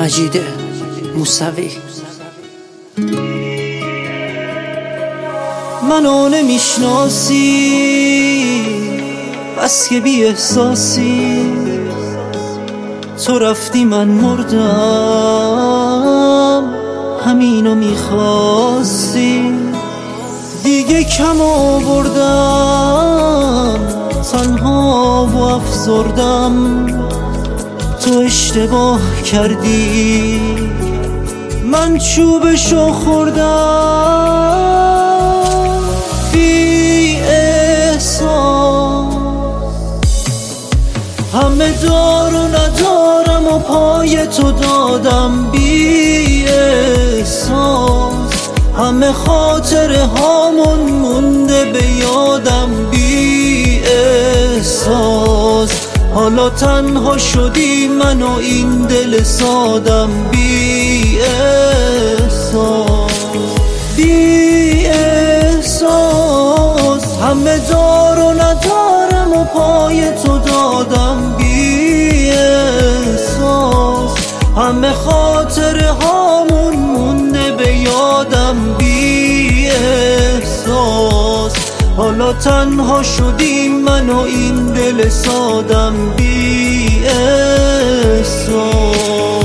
مجید موسوی. منو نمیشناسی بس که بی احساسی، تو رفتی من مردم همینو میخواستی. دیگه کم آوردم تنها و افسردم، تو اشتباه کردی من چوبشو خوردم. بی احساس همه دار و ندارم و پای تو دادم. بی احساس همه خاطره هامون مونده به یادم. بی احساس حالا تنها شدی من و این دل سادم. بی احساس بی احساس همه دار و ندارم و پای تو دادم. بی احساس همه خاطره هامون مونده به یادم. بی احساس حالا تنها شدی من و این دل سادم. بی احساس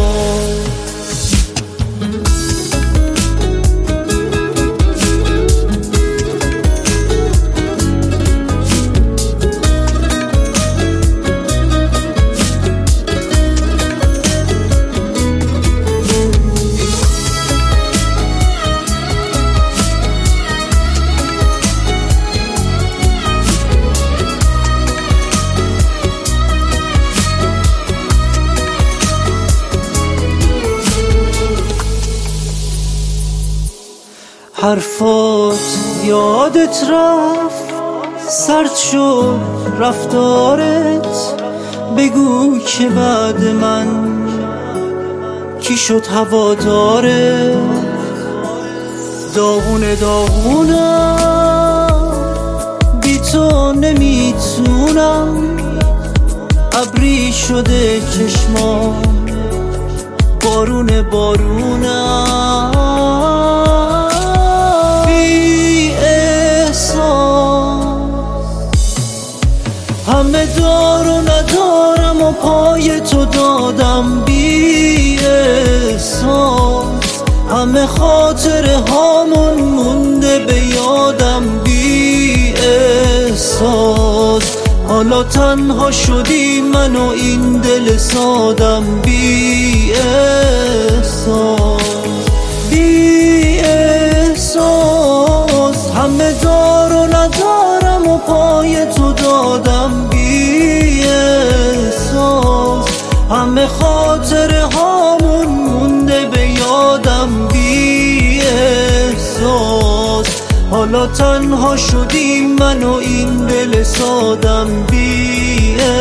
حرفات یادت رفت، سرد شد رفتارت. بگو که بعد من کی شد هواداره. داغونه داغونم بی تو نمیتونم، ابری شده چشمام بارونه بارونم. همه دار و ندارم و پای تو دادم. بی احساس همه خاطره هامون مونده به یادم. بی احساس حالا تنها شدی من و این دل سادم. بی احساس بی احساس همه دار و ندارم و پای تو دادم. بی احساس همه خاطره هامون مونده به یادم. بی احساس حالا تنها شدی من و این دل سادم. بی